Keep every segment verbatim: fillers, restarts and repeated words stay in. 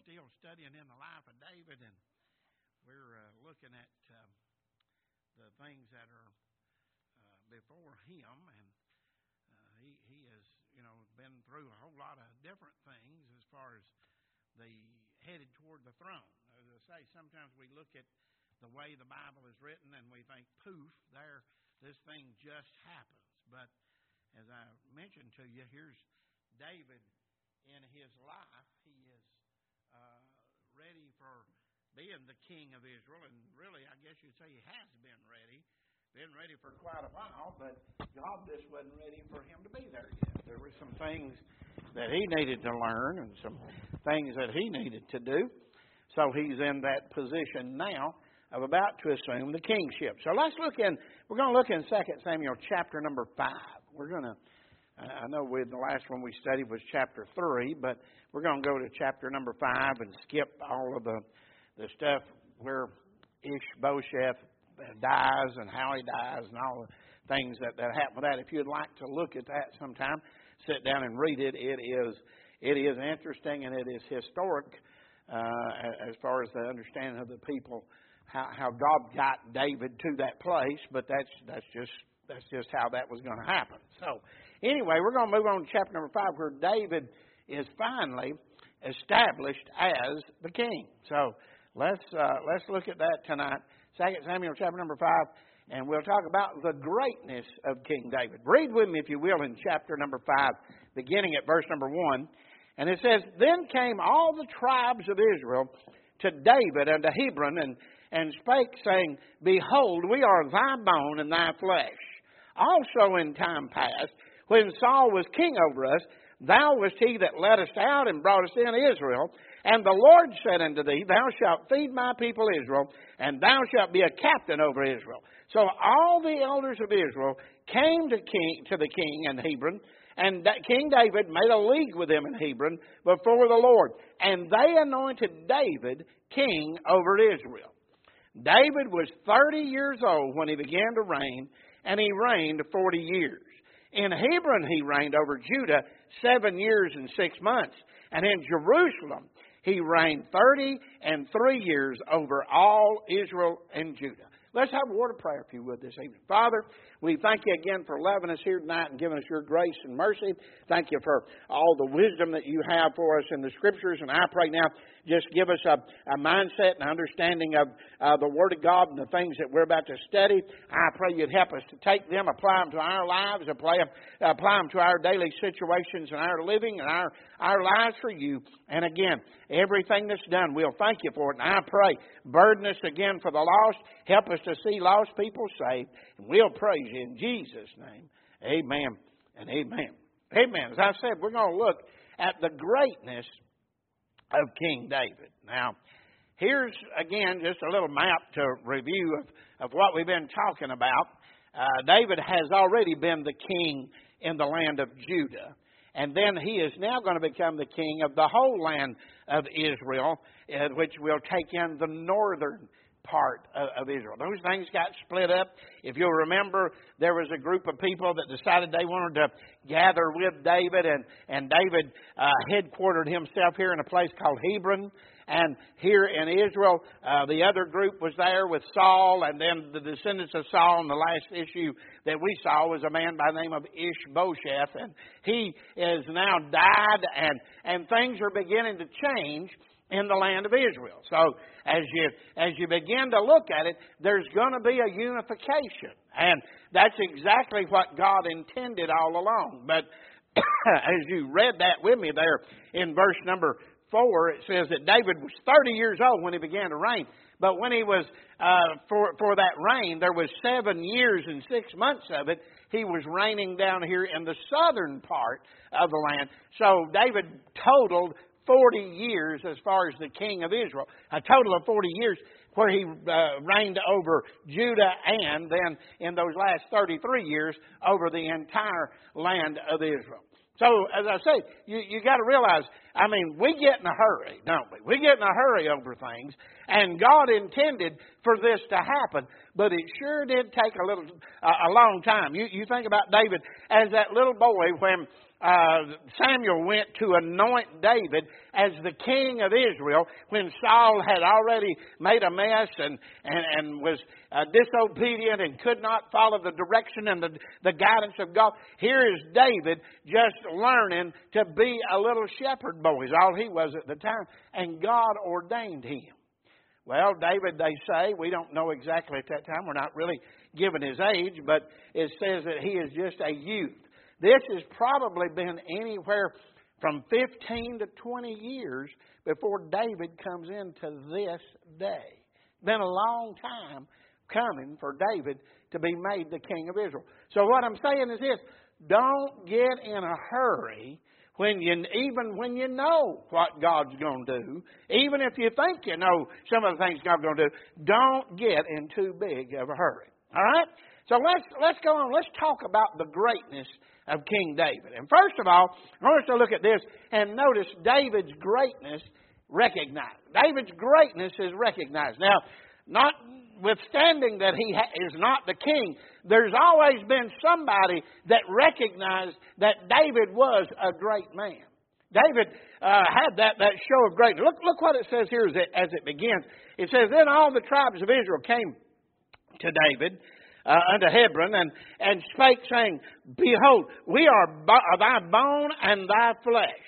still studying in the life of David, and we're uh, looking at uh, the things that are uh, before him, and uh, he he has you know been through a whole lot of different things as far as the headed toward the throne. As I say, sometimes we look at the way the Bible is written and we think, poof, there, this thing just happens. But as I mentioned to you, here's David in his life. He is uh, ready for being the king of Israel, and really, I guess you'd say he has been ready. Been ready for quite a while, but God just wasn't ready for him to be there yet. There were some things that he needed to learn and some things that he needed to do. So he's in that position now of about to assume the kingship. So let's look in, we're going to look in Second Samuel chapter number five. We're going to, I know we, the last one we studied was chapter three, but we're going to go to chapter number five and skip all of the, the stuff where Ishbosheth dies and how he dies and all the things that, that happen with that. If you'd like to look at that sometime, sit down and read it. It is it is interesting and it is historic uh, as far as the understanding of the people, how, how God got David to that place. But that's that's just that's just how that was going to happen. So anyway, we're going to move on to chapter number five, where David is finally established as the king. So let's uh, let's look at that tonight. Second Samuel chapter number five, and we'll talk about the greatness of King David. Read with me, if you will, in chapter number five, beginning at verse number one. And it says, Then came all the tribes of Israel to David unto Hebron, and, and spake, saying, Behold, we are thy bone and thy flesh. Also in time past, when Saul was king over us, thou wast he that led us out and brought us into Israel. And the Lord said unto thee, Thou shalt feed my people Israel, and thou shalt be a captain over Israel. So all the elders of Israel came to king to the king in Hebron, and King David made a league with them in Hebron before the Lord. And they anointed David king over Israel. David was thirty years old when he began to reign, and he reigned forty years. In Hebron he reigned over Judah seven years and six months. And in Jerusalem he reigned thirty and three years over all Israel and Judah. Let's have a word of prayer, if you would, this evening. Father, we thank you again for loving us here tonight and giving us your grace and mercy. Thank you for all the wisdom that you have for us in the Scriptures. And I pray now, just give us a, a mindset and understanding of uh, the Word of God and the things that we're about to study. I pray you'd help us to take them, apply them to our lives, apply them, apply them to our daily situations and our living and our, our lives for you. And again, everything that's done, we'll thank you for it. And I pray, burden us again for the lost. Help us to see lost people saved. And we'll praise you in Jesus' name. Amen and amen. Amen. As I said, we're going to look at the greatness of King David. Now, here's again just a little map to review of, of what we've been talking about. Uh, David has already been the king in the land of Judah. And then he is now going to become the king of the whole land of Israel, uh, which will take in the northern part of, of Israel. Those things got split up. If you'll remember, there was a group of people that decided they wanted to gather with David, and, and David uh, headquartered himself here in a place called Hebron. And here in Israel, uh, the other group was there with Saul, and then the descendants of Saul. And the last issue that we saw was a man by the name of Ishbosheth, and he is now died, and, and things are beginning to change in the land of Israel. So as you as you begin to look at it, there's going to be a unification. And that's exactly what God intended all along. But as you read that with me there in verse number four, it says that David was thirty years old when he began to reign. But when he was, uh, for, for that reign, there was seven years and six months of it. He was reigning down here in the southern part of the land. So David totaled forty years as far as the king of Israel. A total of forty years where he uh, reigned over Judah, and then in those last thirty-three years over the entire land of Israel. So, as I say, you, you got to realize I mean, we get in a hurry, don't we? We get in a hurry over things, and God intended for this to happen, but it sure did take a little, uh, a long time. You, you think about David as that little boy when uh, Samuel went to anoint David as the king of Israel, when Saul had already made a mess and and, and was uh, disobedient and could not follow the direction and the, the guidance of God. Here is David just learning to be a little shepherd boy, is all he was at the time, and God ordained him. Well, David, they say, we don't know exactly at that time, we're not really given his age, but it says that he is just a youth. This has probably been anywhere from fifteen to twenty years before David comes into this day. It's been a long time coming for David to be made the king of Israel. So what I'm saying is this: don't get in a hurry when you, even when you know what God's going to do, even if you think you know some of the things God's going to do, don't get in too big of a hurry. All right? So let's let's go on. Let's talk about the greatness of King David. And first of all, I want us to look at this and notice David's greatness recognized. David's greatness is recognized. Now, notwithstanding that he ha- is not the king, there's always been somebody that recognized that David was a great man. David uh, had that, that show of greatness. Look, look what it says here as it, as it begins. It says, then all the tribes of Israel came to David Uh, unto Hebron, and, and spake, saying, Behold, we are bo- thy bone and thy flesh.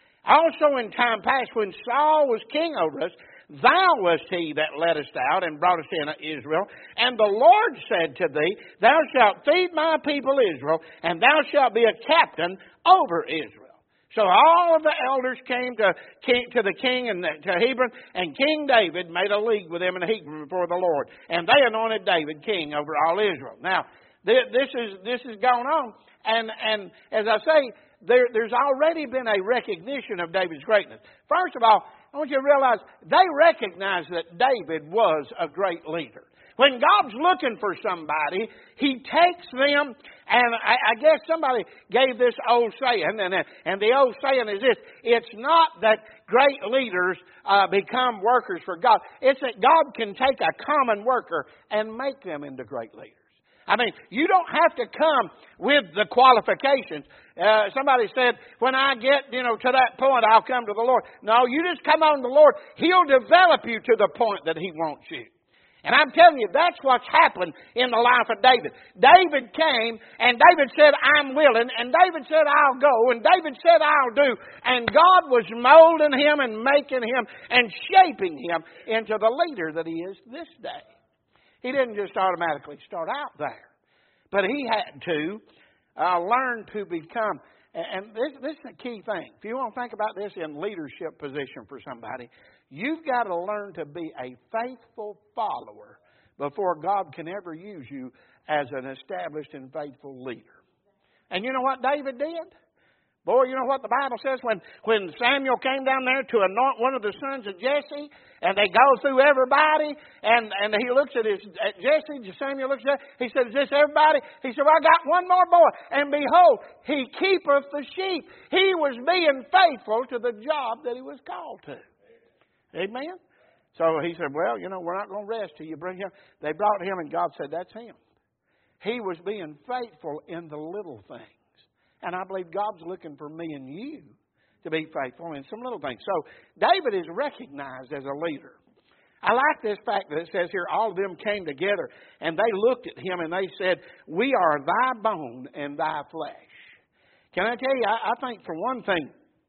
Also in time past, when Saul was king over us, thou wast he that led us out and brought us into Israel. And the Lord said to thee, Thou shalt feed my people Israel, and thou shalt be a captain over Israel. So all of the elders came to king, to the king and to Hebron, and King David made a league with them in Hebron before the Lord, and they anointed David king over all Israel. Now, this is this is going on, and and as I say, there, there's already been a recognition of David's greatness. First of all, I want you to realize they recognize that David was a great leader. When God's looking for somebody, He takes them, and I, I guess somebody gave this old saying, and, and the old saying is this: it's not that great leaders uh, become workers for God. It's that God can take a common worker and make them into great leaders. I mean, you don't have to come with the qualifications. Uh, somebody said, when I get, you know, to that point, I'll come to the Lord. No, you just come on to the Lord. He'll develop you to the point that He wants you. And I'm telling you, that's what's happened in the life of David. David came, and David said, I'm willing. And David said, I'll go. And David said, I'll do. And God was molding him and making him and shaping him into the leader that he is this day. He didn't just automatically start out there. But he had to uh, learn to become. And this, this is a key thing. If you want to think about this in leadership position for somebody, you've got to learn to be a faithful follower before God can ever use you as an established and faithful leader. And you know what David did? Boy, you know what the Bible says when, when Samuel came down there to anoint one of the sons of Jesse, and they go through everybody, and, and he looks at his at Jesse, Samuel looks at, he said, is this everybody? He said, well, I got one more boy. And behold, he keepeth the sheep. He was being faithful to the job that he was called to. Amen? So he said, well, you know, we're not going to rest till you bring him. They brought him, and God said, that's him. He was being faithful in the little things. And I believe God's looking for me and you to be faithful in some little things. So David is recognized as a leader. I like this fact that it says here, all of them came together and they looked at him and they said, we are thy bone and thy flesh. Can I tell you, I, I think for one thing,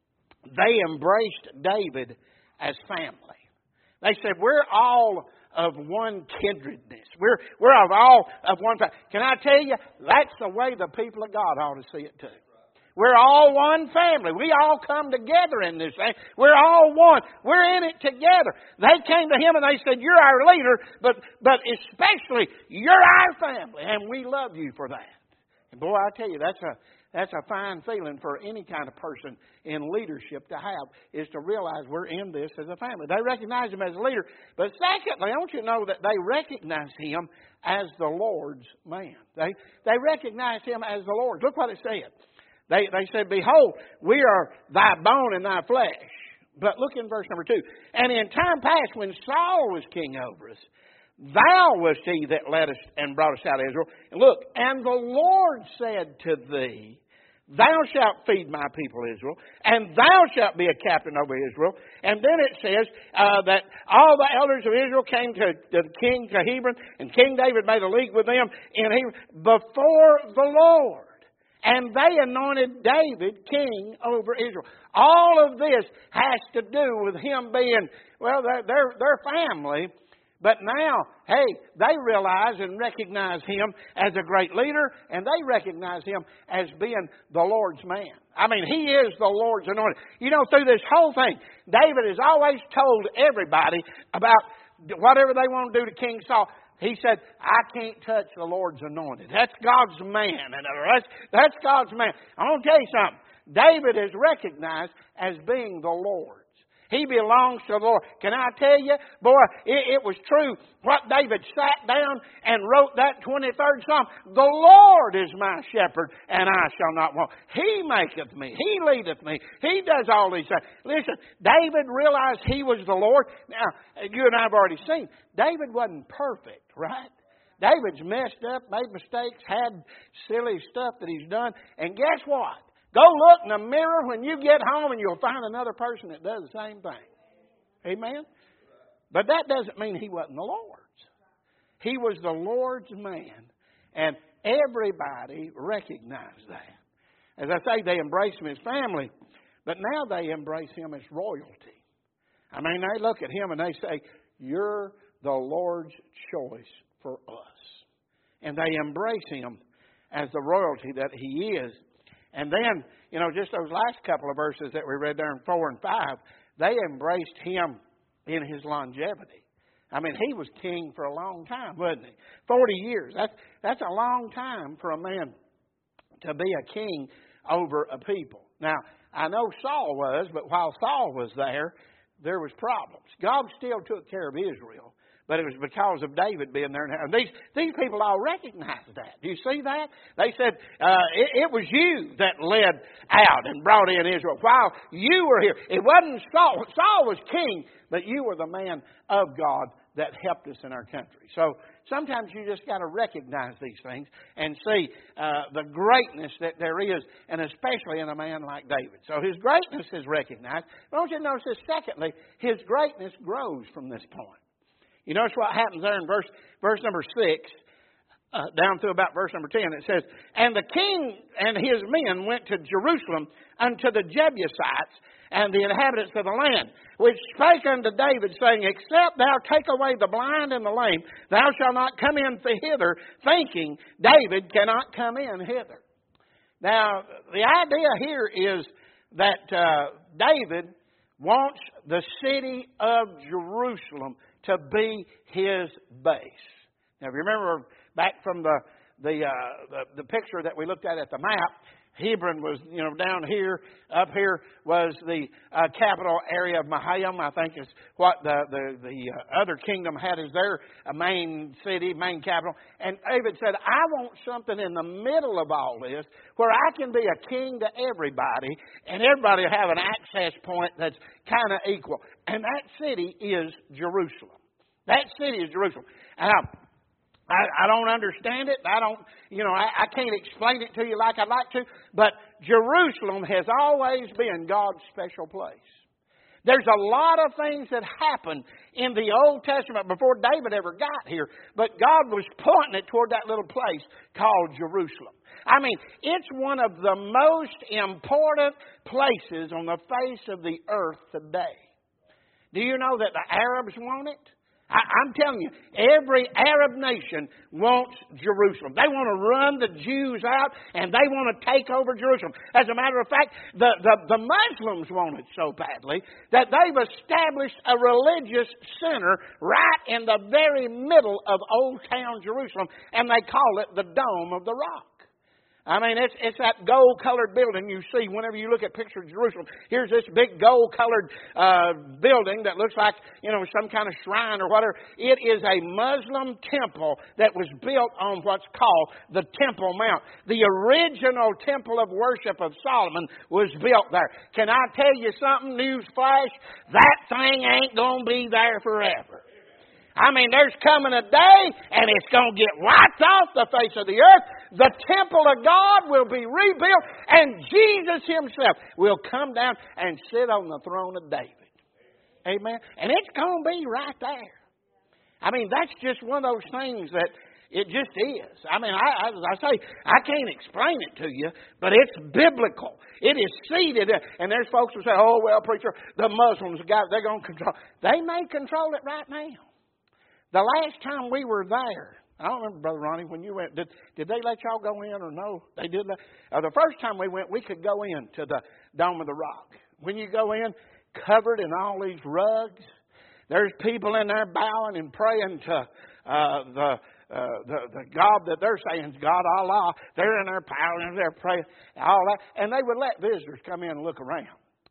they embraced David as family. They said, we're all of one kindredness. We're, we're of all of one family. Can I tell you, that's the way the people of God ought to see it too. We're all one family. We all come together in this thing. We're all one. We're in it together. They came to him and they said, you're our leader, but, but especially you're our family, and we love you for that. And boy, I tell you, that's a That's a fine feeling for any kind of person in leadership to have, is to realize we're in this as a family. They recognize him as a leader. But secondly, I want you to know that they recognize him as the Lord's man. They, they recognize him as the Lord. Look what it said. They, they said, behold, we are thy bone and thy flesh. But look in verse number two. And in time past, when Saul was king over us, thou wast he that led us and brought us out of Israel. And look, and the Lord said to thee, thou shalt feed my people Israel, and thou shalt be a captain over Israel. And then it says uh, that all the elders of Israel came to, to the king to Hebron, and King David made a league with them in Hebron before the Lord. And they anointed David king over Israel. All of this has to do with him being, well, they're, they're, they're family. But now, hey, they realize and recognize him as a great leader, and they recognize him as being the Lord's man. I mean, he is the Lord's anointed. You know, through this whole thing, David has always told everybody about whatever they want to do to King Saul. He said, I can't touch the Lord's anointed. That's God's man. And that's, that's God's man. I'm going to tell you something. David is recognized as being the Lord's. He belongs to the Lord. Can I tell you, boy, it, it was true what David sat down and wrote that twenty-third Psalm. The Lord is my shepherd, and I shall not want. He maketh me. He leadeth me. He does all these things. Listen, David realized he was the Lord. Now, you and I have already seen, David wasn't perfect, right? David's messed up, made mistakes, had silly stuff that he's done. And guess what? Go look in the mirror when you get home and you'll find another person that does the same thing. Amen? But that doesn't mean he wasn't the Lord's. He was the Lord's man. And everybody recognized that. As I say, they embraced him as family. But now they embrace him as royalty. I mean, they look at him and they say, you're the Lord's choice for us. And they embrace him as the royalty that he is. And then, you know, just those last couple of verses that we read there in four and five, they embraced him in his longevity. I mean, he was king for a long time, wasn't he? Forty years. That's, that's a long time for a man to be a king over a people. Now, I know Saul was, but while Saul was there, there was problems. God still took care of Israel. But it was because of David being there. And these, these people all recognized that. Do you see that? They said, uh, it, it was you that led out and brought in Israel while you were here. It wasn't Saul. Saul was king, but you were the man of God that helped us in our country. So sometimes you just got to recognize these things and see uh, the greatness that there is, and especially in a man like David. So his greatness is recognized. But I want you to notice this. Secondly, his greatness grows from this point. You notice what happens there in verse verse number six, uh, down to about verse number ten. It says, and the king and his men went to Jerusalem unto the Jebusites and the inhabitants of the land, which spake unto David, saying, except thou take away the blind and the lame, thou shalt not come in hither, thinking David cannot come in hither. Now, the idea here is that uh, David wants the city of Jerusalem to be his base. Now, if you remember back from the the, uh, the the picture that we looked at at the map, Hebron was, you know, down here. Up here was the uh, capital area of Mahayim. I think is what the the, the uh, other kingdom had as their uh, main city, main capital. And David said, I want something in the middle of all this where I can be a king to everybody, and everybody will have an access point that's kind of equal. And that city is Jerusalem. That city is Jerusalem. And I, I, I don't understand it. I don't, you know, I, I can't explain it to you like I'd like to. But Jerusalem has always been God's special place. There's a lot of things that happened in the Old Testament before David ever got here. But God was pointing it toward that little place called Jerusalem. I mean, it's one of the most important places on the face of the earth today. Do you know that the Arabs want it? I, I'm telling you, every Arab nation wants Jerusalem. They want to run the Jews out, and they want to take over Jerusalem. As a matter of fact, the, the, the Muslims want it so badly that they've established a religious center right in the very middle of Old Town Jerusalem, and they call it the Dome of the Rock. I mean, it's it's that gold-colored building you see whenever you look at pictures of Jerusalem. Here's this big gold-colored uh, building that looks like, you know, some kind of shrine or whatever. It is a Muslim temple that was built on what's called the Temple Mount. The original temple of worship of Solomon was built there. Can I tell you something, newsflash? That thing ain't going to be there forever. I mean, there's coming a day, and it's going to get wiped off the face of the earth. The temple of God will be rebuilt, and Jesus Himself will come down and sit on the throne of David. Amen? And it's going to be right there. I mean, that's just one of those things that it just is. I mean, I, as I say, I can't explain it to you, but it's biblical. It is seated. And there's folks who say, oh, well, preacher, the Muslims, got, they're going to control. They may control it right now. The last time we were there, I don't remember, Brother Ronnie, when you went, did, did they let y'all go in or no? They did. Let, uh, the first time we went, we could go in to the Dome of the Rock. When you go in, covered in all these rugs, there's people in there bowing and praying to uh, the, uh, the the God that they're saying is God Allah. They're in there bowing, they're praying, all that. And they would let visitors come in and look around.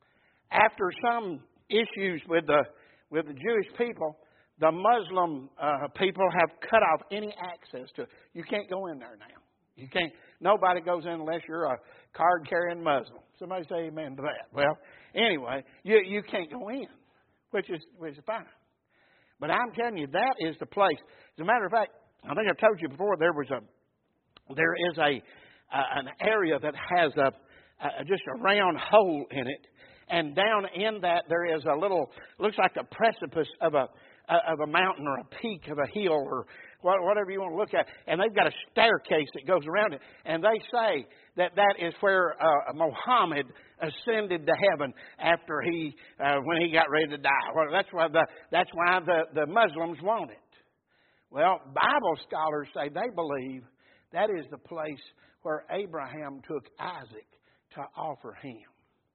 After some issues with the with the Jewish people, the Muslim uh, people have cut off any access to it. You can't go in there now. You can't. Nobody goes in unless you're a card-carrying Muslim. Somebody say amen to that. Well, anyway, you you can't go in, which is which is fine. But I'm telling you, that is the place. As a matter of fact, I think I told you before there was a there is a uh, an area that has a, a just a round hole in it, and down in that there is a little looks like a precipice of a. of a mountain or a peak of a hill or whatever you want to look at. And they've got a staircase that goes around it. And they say that that is where uh, Muhammad ascended to heaven after he, uh, when he got ready to die. Well, that's why the, that's why the, the Muslims want it. Well, Bible scholars say they believe that is the place where Abraham took Isaac to offer him.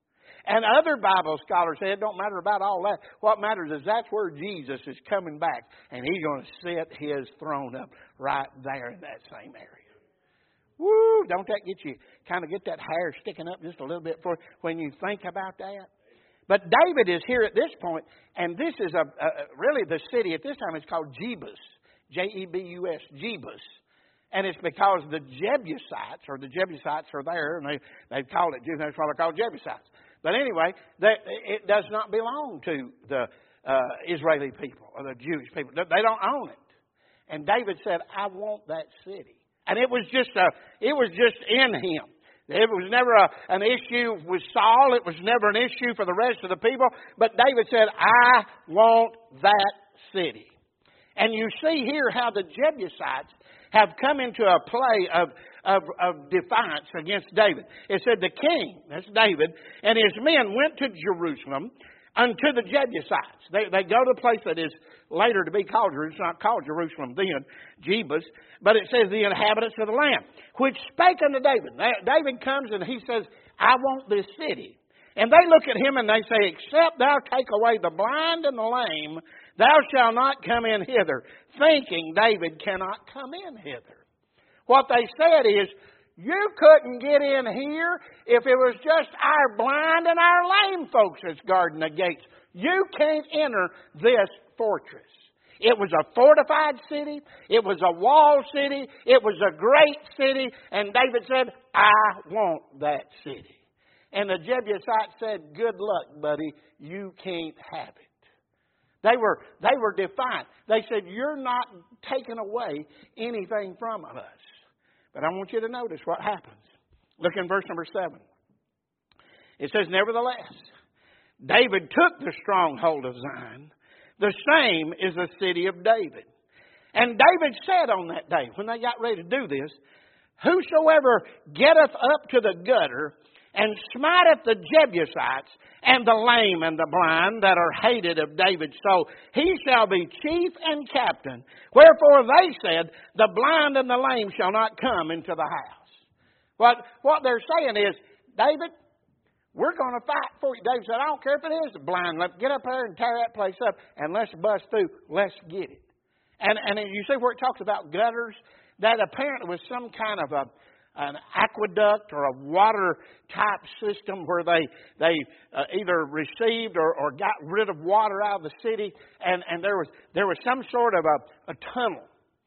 And other Bible scholars say it don't matter about all that. What matters is that's where Jesus is coming back. And He's going to set His throne up right there in that same area. Woo! Don't that get you, kind of get that hair sticking up just a little bit for when you think about that? But David is here at this point, and this is a, a really the city at this time is called Jebus. J E B U S, Jebus. And it's because the Jebusites, or the Jebusites are there, and they, they've called it, that's why they're called Jebusites. But anyway, that, it does not belong to the uh, Israeli people or the Jewish people. They don't own it. And David said, I want that city. And it was just a, it was just in him. It was never a, an issue with Saul. It was never an issue for the rest of the people. But David said, I want that city. And you see here how the Jebusites have come into a play of, of, of defiance against David. It said the king, that's David, and his men went to Jerusalem unto the Jebusites. They, they go to a place that is later to be called Jerusalem. It's not called Jerusalem then, Jebus, but it says the inhabitants of the land, which spake unto David. David comes and he says, I want this city. And they look at him and they say, except thou take away the blind and the lame, thou shalt not come in hither, thinking David cannot come in hither. What they said is, you couldn't get in here if it was just our blind and our lame folks that's guarding the gates. You can't enter this fortress. It was a fortified city. It was a walled city. It was a great city. And David said, I want that city. And the Jebusites said, good luck, buddy. You can't have it. They were, they were defiant. They said, you're not taking away anything from us. But I want you to notice what happens. Look in verse number seven. It says, nevertheless, David took the stronghold of Zion. The same is the city of David. And David said on that day, when they got ready to do this, whosoever getteth up to the gutter and smiteth the Jebusites and the lame and the blind that are hated of David's soul, he shall be chief and captain. Wherefore they said, the blind and the lame shall not come into the house. What, what they're saying is, David, we're going to fight for you. David said, I don't care if it is the blind. Let's get up there and tear that place up and let's bust through. Let's get it. And, and you see where it talks about gutters? That apparently was some kind of a an aqueduct or a water type system where they they uh, either received or, or got rid of water out of the city, and, and there was there was some sort of a, a tunnel.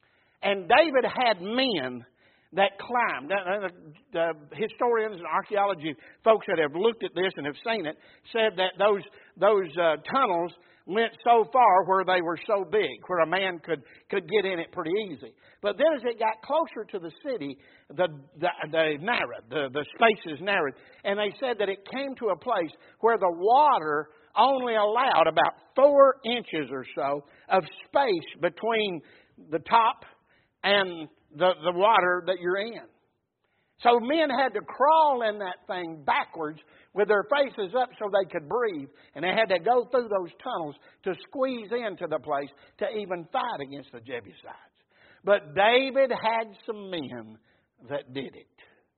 And David had men that climbed. The, the historians and archaeology folks that have looked at this and have seen it said that those those uh, tunnels went so far where they were so big, where a man could, could get in it pretty easy. But then as it got closer to the city, the the, the narrowed, the, the spaces narrowed. And they said that it came to a place where the water only allowed about four inches or so of space between the top and the, the water that you're in. So men had to crawl in that thing backwards with their faces up so they could breathe. And they had to go through those tunnels to squeeze into the place to even fight against the Jebusites. But David had some men that did it.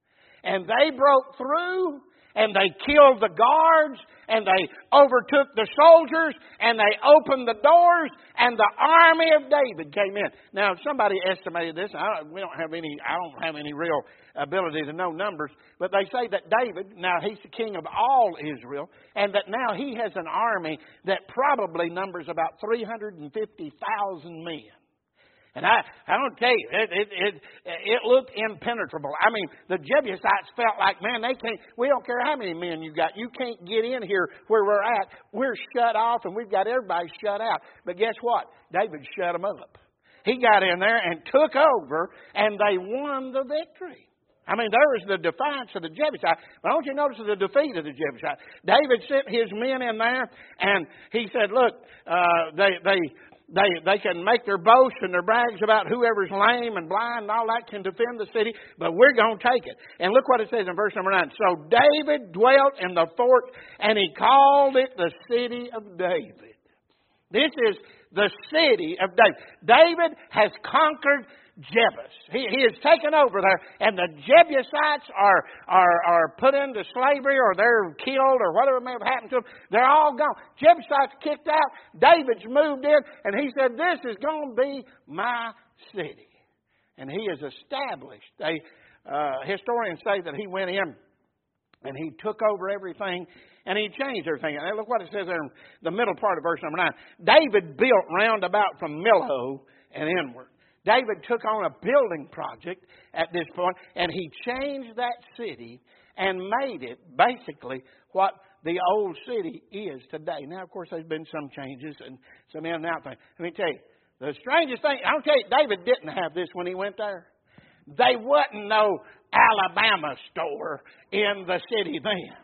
And they broke through, and they killed the guards, and they overtook the soldiers, and they opened the doors, and the army of David came in. Now, somebody estimated this. I don't, we don't have any. I don't have any real ability to know numbers, but they say that David, now he's the king of all Israel, and that now he has an army that probably numbers about three hundred fifty thousand men. And I, I don't tell you, it, it, it, it looked impenetrable. I mean, the Jebusites felt like, man, they can't, we don't care how many men you got. You can't get in here where we're at. We're shut off and we've got everybody shut out. But guess what? David shut them up. He got in there and took over, and they won the victory. I mean, there was the defiance of the Jebusites. But don't you notice the defeat of the Jebusites? David sent his men in there, and he said, look, uh, they... they They they can make their boasts and their brags about whoever's lame and blind and all that can defend the city, but we're going to take it. And look what it says in verse number nine. So David dwelt in the fort, and he called it the city of David. This is the city of David. David has conquered Jebus. He, he has taken over there, and the Jebusites are, are, are put into slavery, or they're killed, or whatever may have happened to them. They're all gone. Jebusites kicked out. David's moved in, and he said, this is going to be my city. And he is established. They, uh, historians say that he went in and he took over everything, and he changed everything. And look what it says there in the middle part of verse number nine. David built round about from Millo and inward. David took on a building project at this point, and he changed that city and made it basically what the old city is today. Now, of course, there's been some changes and some in and out things. Let me tell you, the strangest thing, I'll tell you, David didn't have this when he went there. They wasn't no Alabama store in the city then.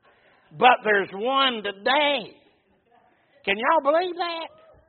But there's one today. Can y'all believe that?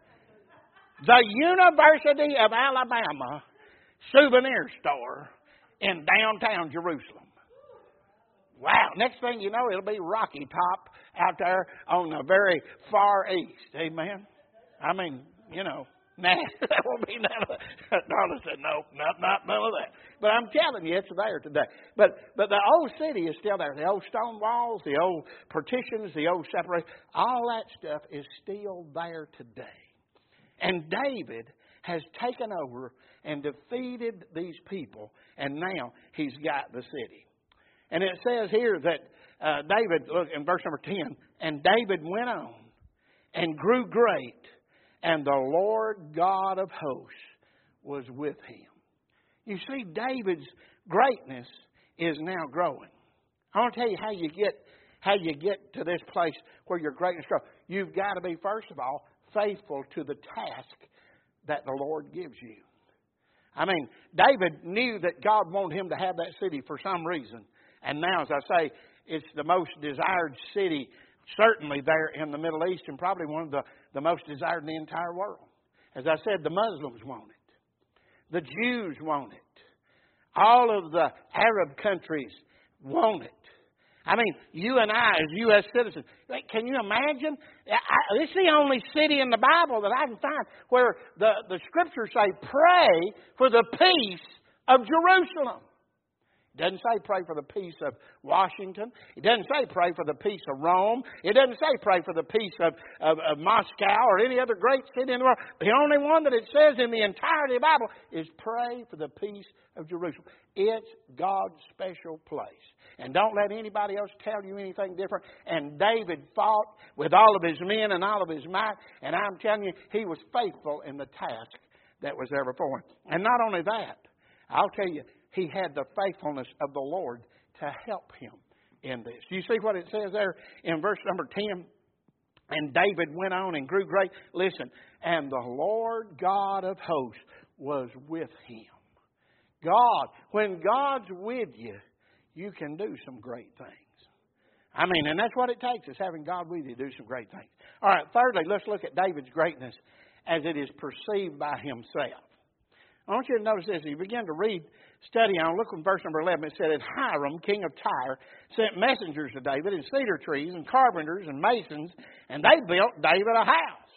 The University of Alabama souvenir store in downtown Jerusalem. Wow. Next thing you know, it'll be Rocky Top out there on the very far east. Amen. I mean, you know, nah, that won't be none of that. Darla said, no, not, not none of that. But I'm telling you, it's there today. But but the old city is still there. The old stone walls, the old partitions, the old separation, all that stuff is still there today. And David has taken over and defeated these people, and now he's got the city. And it says here that uh, David, look in verse number ten, and David went on and grew great, and the Lord God of hosts was with him. You see, David's greatness is now growing. I want to tell you how you get how you get to this place where your greatness grows. You've got to be, first of all, faithful to the task that the Lord gives you. I mean, David knew that God wanted him to have that city for some reason. And now, as I say, it's the most desired city, certainly there in the Middle East, and probably one of the, the most desired in the entire world. As I said, the Muslims want it. The Jews want it. All of the Arab countries want it. I mean, you and I, as U S citizens, can you imagine? I, this is the only city in the Bible that I can find where the, the Scriptures say, pray for the peace of Jerusalem. It doesn't say pray for the peace of Washington. It doesn't say pray for the peace of Rome. It doesn't say pray for the peace of, of, of Moscow or any other great city in the world. The only one that it says in the entirety of the Bible is pray for the peace of Jerusalem. It's God's special place. And don't let anybody else tell you anything different. And David fought with all of his men and all of his might. And I'm telling you, he was faithful in the task that was there before him. And not only that, I'll tell you, he had the faithfulness of the Lord to help him in this. You see what it says there in verse number ten? And David went on and grew great. Listen, and the Lord God of hosts was with him. God, when God's with you, you can do some great things. I mean, and that's what it takes, is having God with you to do some great things. All right, thirdly, let's look at David's greatness as it is perceived by himself. I want you to notice this. As you begin to read, study on, look in verse number eleven. It said, and Hiram, king of Tyre, sent messengers to David, and cedar trees, and carpenters, and masons, and they built David a house.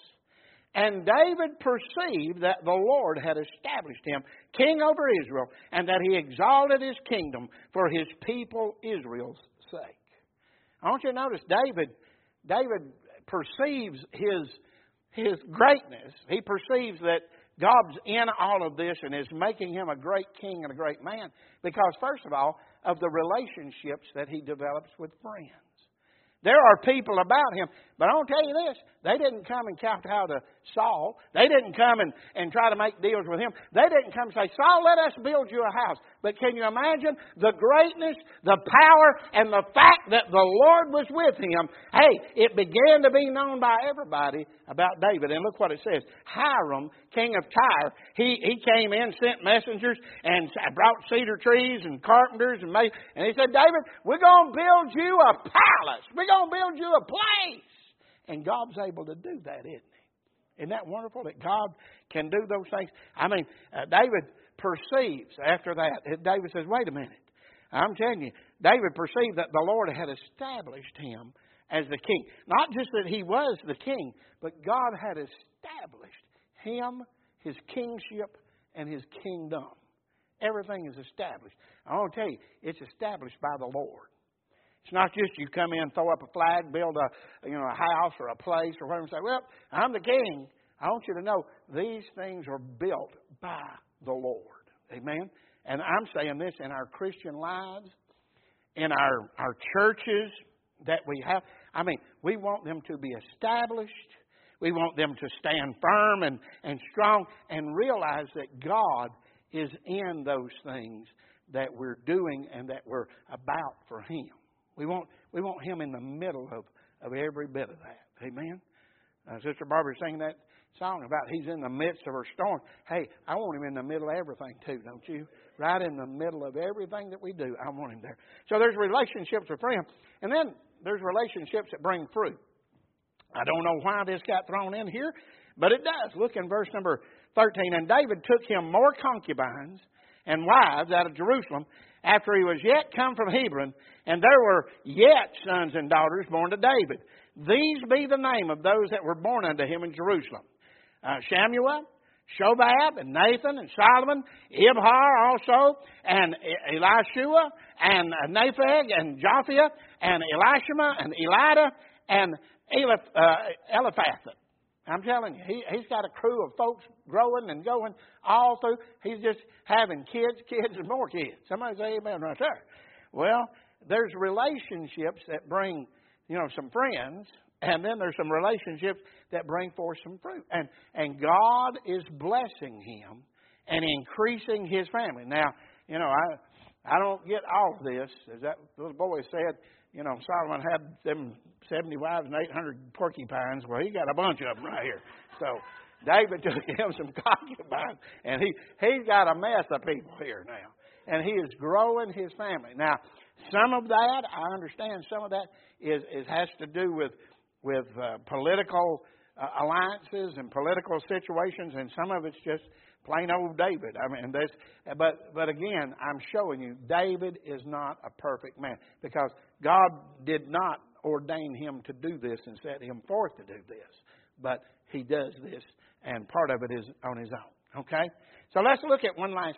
And David perceived that the Lord had established him king over Israel, and that he exalted his kingdom for his people Israel's sake. I want you to notice David, David perceives his, his greatness. He perceives that God's in all of this and is making him a great king and a great man because, first of all, of the relationships that he develops with friends. There are people about him, but I'll tell you this, they didn't come and kowtow to Saul. They didn't come and, and try to make deals with him. They didn't come and say, Saul, let us build you a house. But can you imagine the greatness, the power, and the fact that the Lord was with him? Hey, it began to be known by everybody about David. And look what it says. Hiram, king of Tyre, he, he came in, sent messengers, and brought cedar trees and carpenters. And made, and he said, David, we're going to build you a palace. We're going to build you a place. And God's able to do that, isn't he? Isn't that wonderful that God can do those things? I mean, uh, David perceives after that. David says, wait a minute. I'm telling you, David perceived that the Lord had established him as the king. Not just that he was the king, but God had established him, his kingship, and his kingdom. Everything is established. I want to tell you, it's established by the Lord. It's not just you come in, throw up a flag, build a you know a house or a place or whatever and say, well, I'm the king. I want you to know these things are built by the Lord. Amen? And I'm saying this in our Christian lives, in our, our churches that we have. I mean, we want them to be established. We want them to stand firm and, and strong and realize that God is in those things that we're doing and that we're about for Him. We want we want Him in the middle of, of every bit of that. Amen? Uh, Sister Barbara sang that song about He's in the midst of her storm. Hey, I want Him in the middle of everything too, don't you? Right in the middle of everything that we do, I want Him there. So there's relationships with friends. And then there's relationships that bring fruit. I don't know why this got thrown in here, but it does. Look in verse number thirteen. And David took him more concubines and wives out of Jerusalem after he was yet come from Hebron, and there were yet sons and daughters born to David. These be the name of those that were born unto him in Jerusalem. Uh, Shamuel, Shobab, and Nathan, and Solomon, Ibhar also, and Elishua, and Napheg, and Japhia, and Elishama, and Elida, and Eliph, uh, Eliphathah. I'm telling you, he, he's got a crew of folks growing and going all through. He's just having kids, kids, and more kids. Somebody say amen right there. Well, there's relationships that bring, you know, some friends, and then there's some relationships that bring forth some fruit. And, and God is blessing him and increasing his family. Now, you know, I I don't get all of this. As that little boy said, you know, Solomon had them seventy wives and eight hundred porcupines. Well, he got a bunch of them right here. So David took him some concubines, and he, he's got a mess of people here now. And he is growing his family. Now, some of that, I understand some of that is, is has to do with, with uh, political uh, alliances and political situations, and some of it's just plain old David. I mean, this, but but again, I'm showing you, David is not a perfect man because God did not ordain him to do this and set him forth to do this. But he does this, and part of it is on his own. Okay? So let's look at one last thing.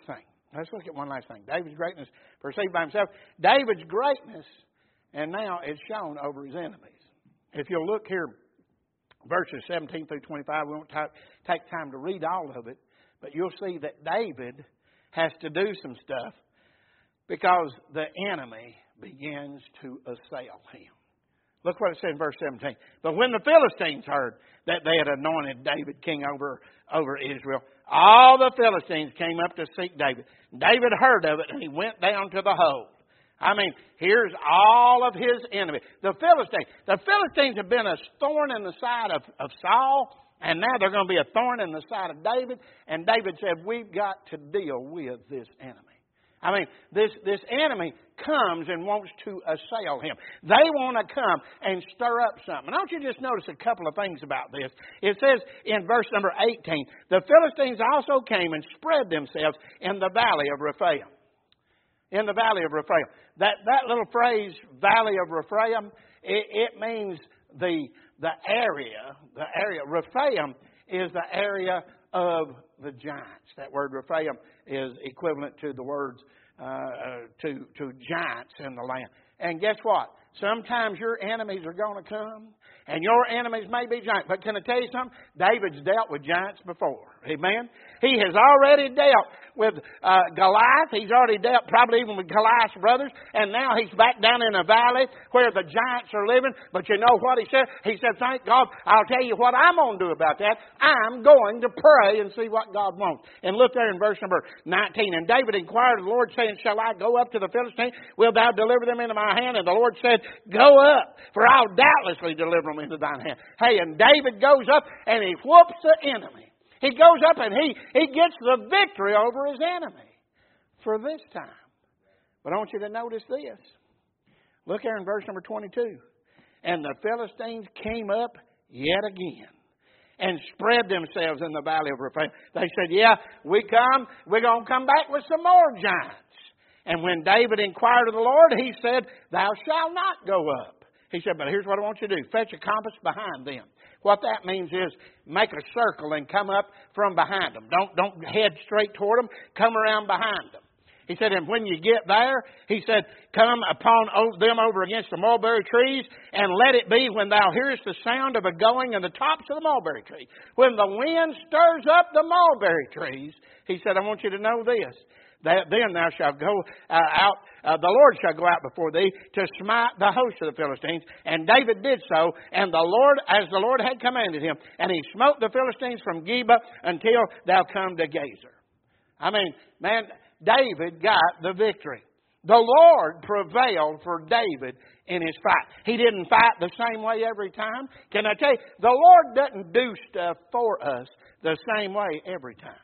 Let's look at one last thing. David's greatness perceived by himself. David's greatness, and now it's shown over his enemies. If you'll look here, verses seventeen through twenty-five, we won't t- take time to read all of it, but you'll see that David has to do some stuff because the enemy begins to assail him. Look what it said in verse seventeen. But when the Philistines heard that they had anointed David king over, over Israel, all the Philistines came up to seek David. David heard of it, and he went down to the hold. I mean, here's all of his enemies. The Philistines. The Philistines have been a thorn in the side of, of Saul, and now they're going to be a thorn in the side of David. And David said, we've got to deal with this enemy. I mean, this, this enemy comes and wants to assail him. They want to come and stir up something. I want you to just notice a couple of things about this. It says in verse number eighteen, the Philistines also came and spread themselves in the valley of Rephaim. In the valley of Rephaim. That, that little phrase, valley of Rephaim, it, it means the, the area, the area. Rephaim is the area of the giants. That word Rephaim is equivalent to the words uh, to, to giants in the land. And guess what? Sometimes your enemies are going to come, and your enemies may be giants. But can I tell you something? David's dealt with giants before. Amen? He has already dealt with uh, Goliath. He's already dealt probably even with Goliath's brothers. And now he's back down in a valley where the giants are living. But you know what he said? He said, thank God, I'll tell you what I'm going to do about that. I'm going to pray and see what God wants. And look there in verse number nineteen. And David inquired of the Lord, saying, shall I go up to the Philistines? Wilt thou deliver them into my hand? And the Lord said, go up, for I'll doubtlessly deliver them into thine hand. Hey, and David goes up and he whoops the enemy. He goes up and he, he gets the victory over his enemy for this time. But I want you to notice this. Look here in verse number twenty-two. And the Philistines came up yet again and spread themselves in the valley of Rephaim. They said, yeah, we come, we're going to come back with some more giants. And when David inquired of the Lord, he said, thou shalt not go up. He said, but here's what I want you to do. Fetch a compass behind them. What that means is make a circle and come up from behind them. Don't, don't head straight toward them. Come around behind them. He said, and when you get there, he said, come upon them over against the mulberry trees, and let it be when thou hearest the sound of a going in the tops of the mulberry tree. When the wind stirs up the mulberry trees, he said, I want you to know this. That then thou shalt go uh, out, uh, the Lord shall go out before thee to smite the host of the Philistines. And David did so, and the Lord, as the Lord had commanded him, and he smote the Philistines from Geba until thou come to Gazer. I mean, man, David got the victory. The Lord prevailed for David in his fight. He didn't fight the same way every time. Can I tell you, the Lord doesn't do stuff for us the same way every time.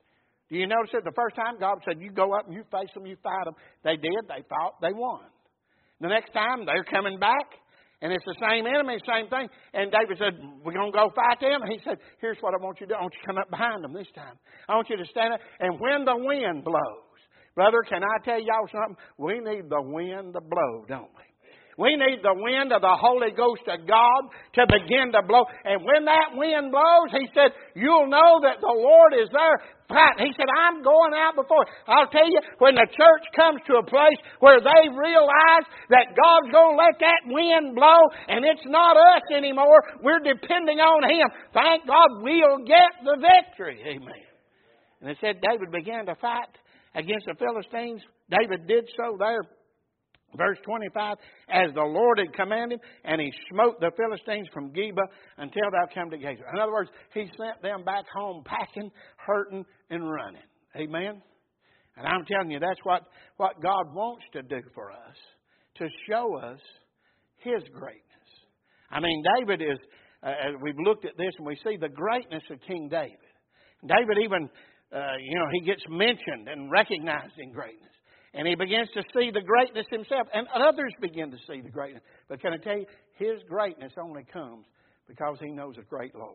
Do you notice it? The first time God said, you go up and you face them, you fight them. They did. They fought. They won. The next time they're coming back and it's the same enemy, same thing. And David said, we're going to go fight them. And he said, here's what I want you to do. I want you to come up behind them this time. I want you to stand up. And when the wind blows, brother, can I tell y'all something? We need the wind to blow, don't we? We need the wind of the Holy Ghost of God to begin to blow. And when that wind blows, he said, you'll know that the Lord is there fighting. He said, I'm going out before. I'll tell you, when the church comes to a place where they realize that God's going to let that wind blow and it's not us anymore, we're depending on Him. Thank God we'll get the victory. Amen. And it said David began to fight against the Philistines. David did so there. Verse twenty-five, as the Lord had commanded, and he smote the Philistines from Geba until thou come to Gazer. In other words, he sent them back home packing, hurting, and running. Amen? And I'm telling you, that's what, what God wants to do for us, to show us His greatness. I mean, David is, uh, we've looked at this and we see the greatness of King David. David even, uh, you know, he gets mentioned and recognized in greatness. And he begins to see the greatness himself. And others begin to see the greatness. But can I tell you, his greatness only comes because he knows a great Lord.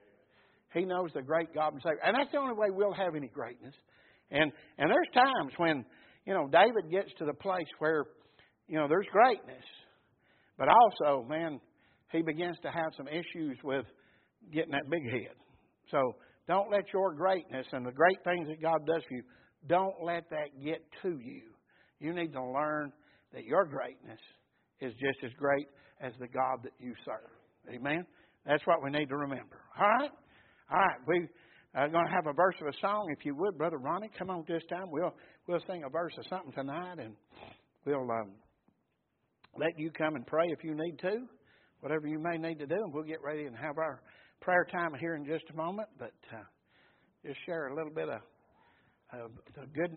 He knows the great God and Savior. And that's the only way we'll have any greatness. And and there's times when, you know, David gets to the place where, you know, there's greatness. But also, man, he begins to have some issues with getting that big head. So don't let your greatness and the great things that God does for you Don't let that get to you. You need to learn that your greatness is just as great as the God that you serve. Amen? That's what we need to remember. All right? All right. We are going to have a verse of a song. If you would, Brother Ronnie, come on this time. We'll we'll sing a verse of something tonight, and we'll um, let you come and pray if you need to, whatever you may need to do, and we'll get ready and have our prayer time here in just a moment. But uh, just share a little bit of, of the good